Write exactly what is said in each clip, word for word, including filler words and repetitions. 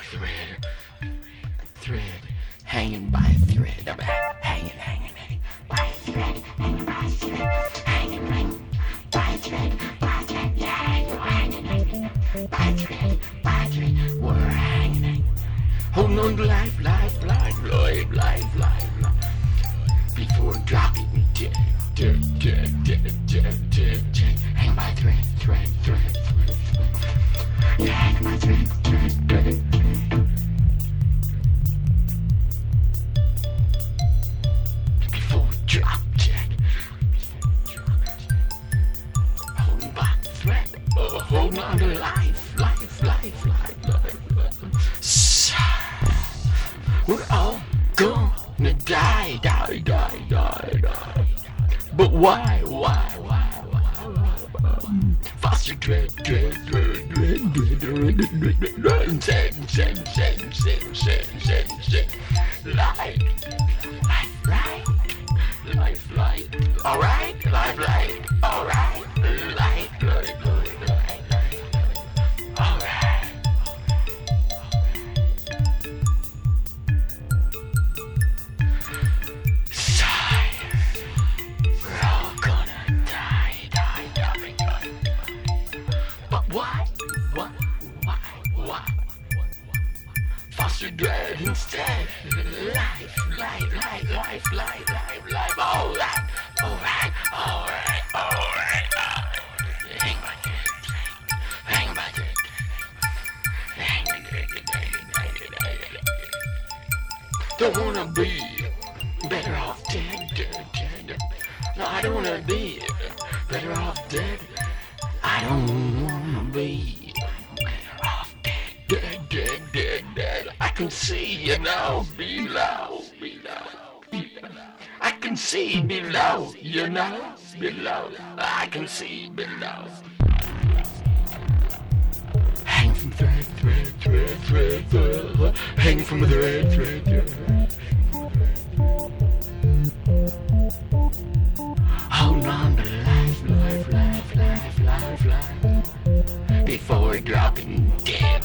thread, thread, hanging by a thread. I'm hanging, hanging, hanging by a thread, hanging by a thread, hanging, hanging by a thread, by a thread, yeah, we're hanging, hanging by a thread, by a thread, we're hanging, hanging. Holding on to life, life, life, life, life, life, life, before dropping dead, dead, dead, dead, dead, dead, dead. Hang by a thread, thread, thread, thread, thread. Yeah, hang by a thread, thread, thread, thread. Before drop dead, holding by a thread, oh, holding on to life, life, life, life, life, life. So, we're all gonna die, die, die, die, die. But why, why, why, why, why? Foster dread, dread, dread, dread, dread, dread, dread, dread, dread, send, send, send, send, send, send, send. Life, life, life, life, life. All right, life, life. All right, life, life, life, life. All right. Foster dread instead. Life, life, life, life, life, life, life. All right, all right, all right, all right, all right. Hang by thread, hang by thread, hang by thread. Don't wanna be better off dead, dead, dead. No, I don't wanna be better off dead. I don't wanna be better off dead, dead, dead, dead, dead. I can see you now, below, below, below. I can see below, you know, below. I can see below. Hang from thread, thread, thread, thread, thread. Hang from a thread, thread, thread. Hold on to life, life, life, life, life, life. Before dropping dead.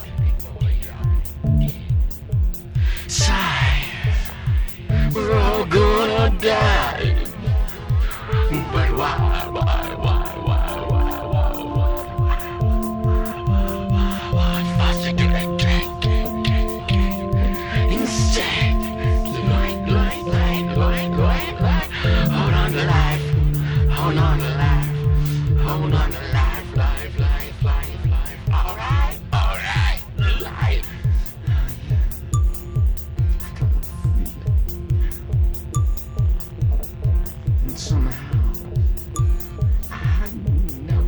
Sigh, we're all gonna die. But why, why, why, why, why, why, why, why, why, why, foster dread, dread, dread, dread, dread. Instead, light, light, light, light, light, light. Hold on to life, hold on to life, hold on to life, life, life, life, life. All right, all right, life. And somehow, I know,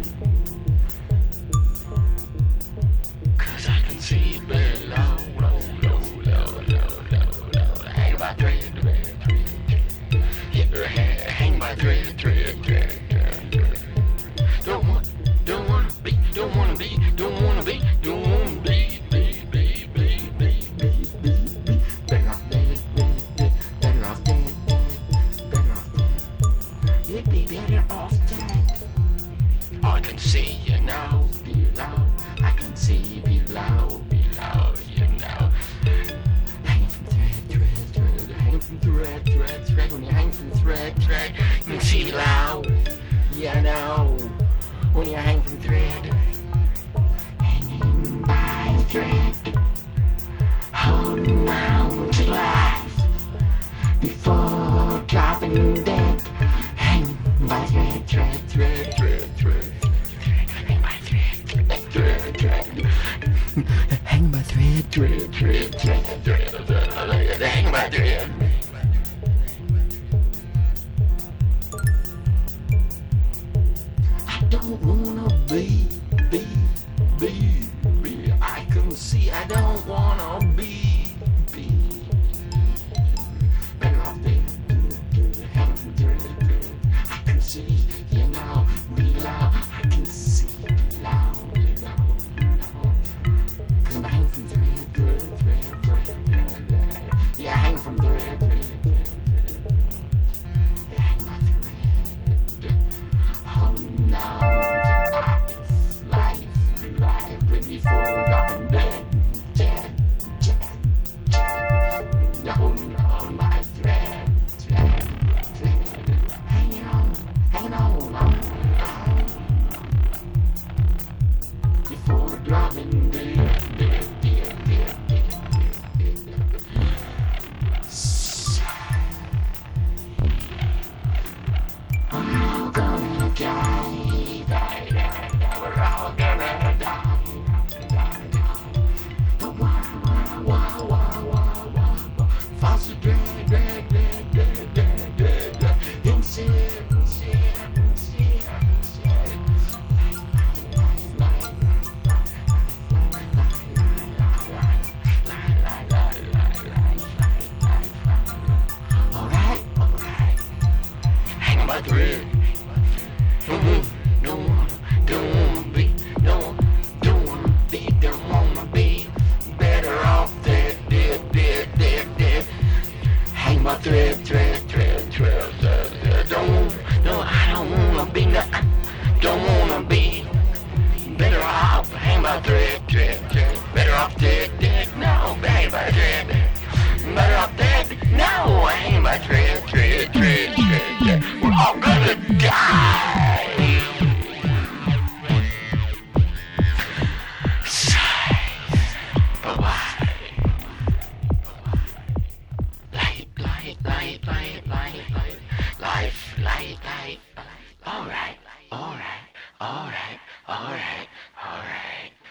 'cause I can see below, low, low, low, low, low, low. Hang by thread, thread, thread. Yeah, hang, hang by thread, thread, thread, thread, thread. Don't want, don't wanna be, don't wanna be, don't wanna be, don't wanna be, be, be, be, be, be, be, be. Better off dead, better off dead, better off dead. You'd be better off dead. I can see you now, below. I can see below, below, you know. Hanging from thread, thread, thread. Hanging from thread, thread, thread. When you hang from thread, thread, you can see below. You know. When you hang from thread, hanging by a thread, holding on to life before dropping dead. Hang by thread, thread, thread, thread, thread, thread. Hang by thread, thread, thread, thread. Hang by thread, thread, thread, thread, thread, thread. Hang by thread. I don't wanna be, be, be, be. I can see I don't wanna be, be. Better off dead, hang from thread, thread. I can see, you know, below. I can see below, you know, below. 'Cause I'm hanging from thread, thread, thread, thread, thread, thread. Yeah, hang from thread, thread, thread, thread. Yeah, hang by thread. Oh no. Life, life, life, before I'm dead, dead. tight, tight. All right, all right, all right, all right, all right.